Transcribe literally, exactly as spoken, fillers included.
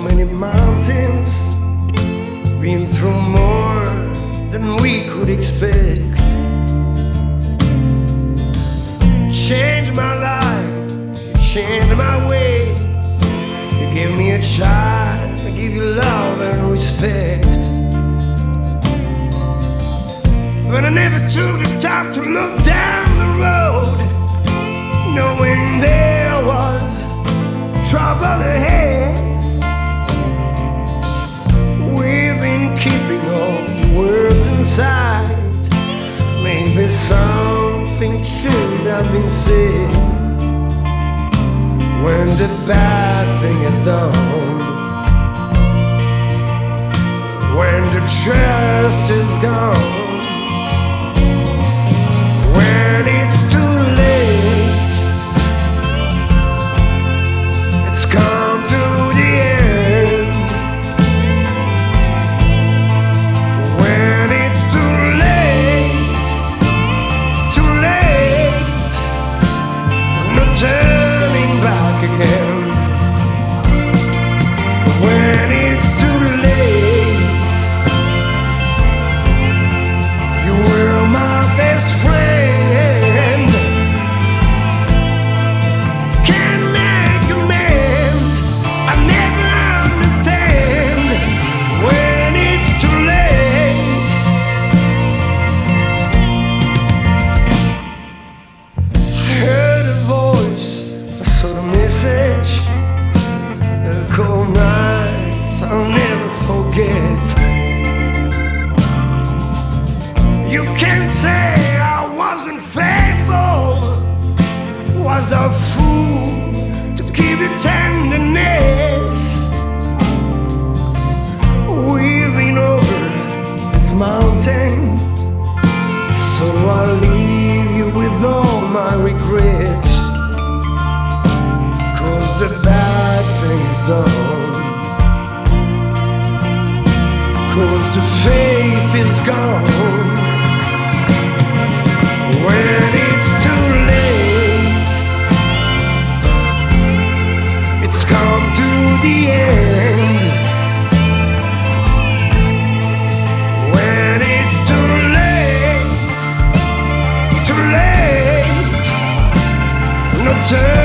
many mountains, been through more than we could expect. Changed my life, you changed my way. You gave me a child, I give you love and respect. But I never took the time to look down the road, knowing there was trouble ahead. We've been keeping all the words inside. Maybe something should have been said. When the bad thing is done, when the trust is gone, when it's too late, it's come to the end. When it's too late, too late, no turning back again. When it's too late, you were my best friend. Can't make amends, I never understand. When it's too late, I heard a voice, I saw the message. A cold night I'll never forget. You can't say I wasn't faithful. Was a fool to give you tenderness. We've been over this mountain, so I'll leave you with all my regrets. Cause the bad thing is done, cause the faith is gone. When it's too late, it's come to the end. When it's too late, too late, no turn.